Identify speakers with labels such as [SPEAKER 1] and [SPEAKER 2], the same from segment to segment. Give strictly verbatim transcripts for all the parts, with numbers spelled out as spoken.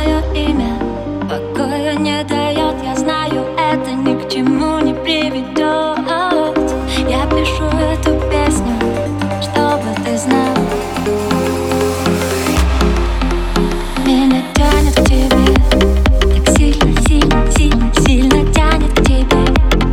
[SPEAKER 1] твое имя покоя не дает. Я знаю, это ни к чему не приведет. Я пишу эту песню, чтобы ты знал. Меня тянет к тебе, так сильно, сильно, сильно, сильно тянет к тебе.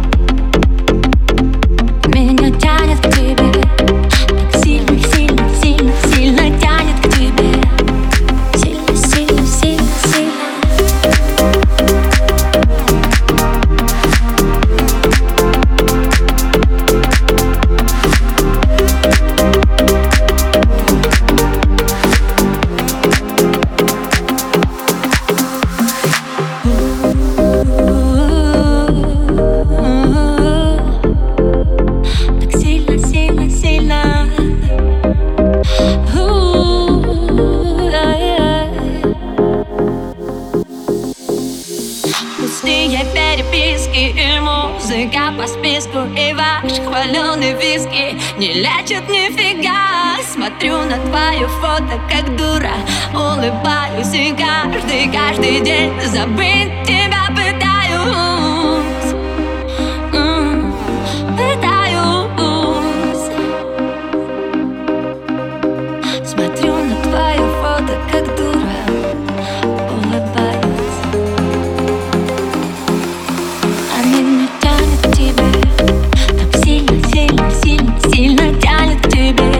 [SPEAKER 1] Меня тянет к тебе, так сильно, сильно, сильно, сильно тянет к тебе. Сильно, сильно, сильно, сильно. Так сильно, сильно, сильно. Пустые переписки и музыка по списку, и ваш хваленый виски не лечат нифига. Смотрю на твое фото, как дура, улыбаюсь, и каждый, каждый день забыть тебя пытаюсь. М, Пытаюсь. Смотрю на твое фото, как дура, улыбаюсь. А меня тянет к тебе, так сильно, сильно, сильно, сильно тянет к тебе.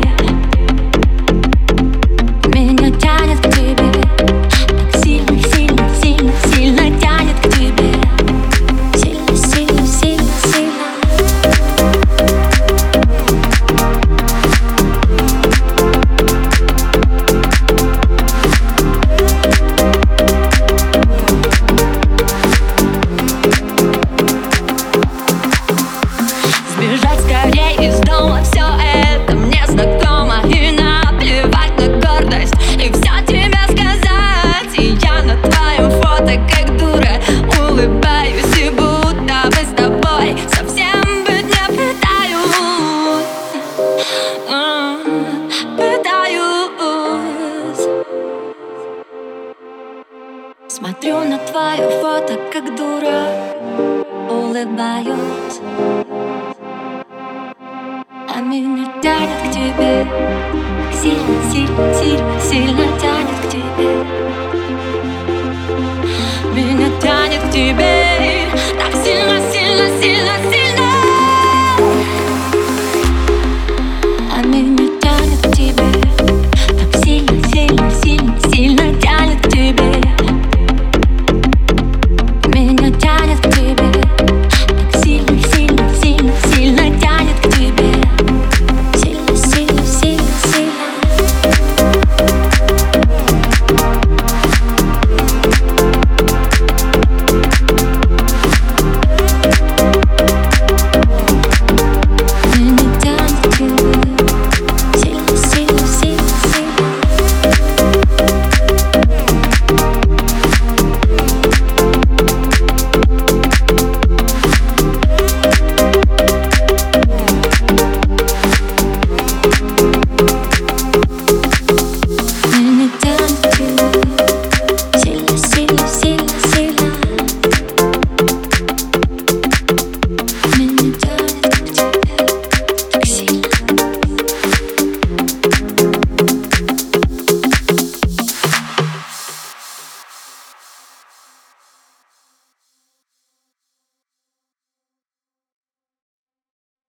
[SPEAKER 1] Меня тянет к тебе, так сильно, сильно, сильно, сильно тянет к тебе. Сильно, сильно, сильно, сильно. Сбежать скорее из дома, все это мне знакомо. И наплевать на гордость, и все тебе сказать. И я на твоем фото, как дура, улыбаюсь, и будто бы с тобой совсем быть не пытаюсь. М, Пытаюсь. Смотрю на твое фото, как дура, улыбаюсь. А меня тянет к тебе, так сильно, сильно, сильно, сильно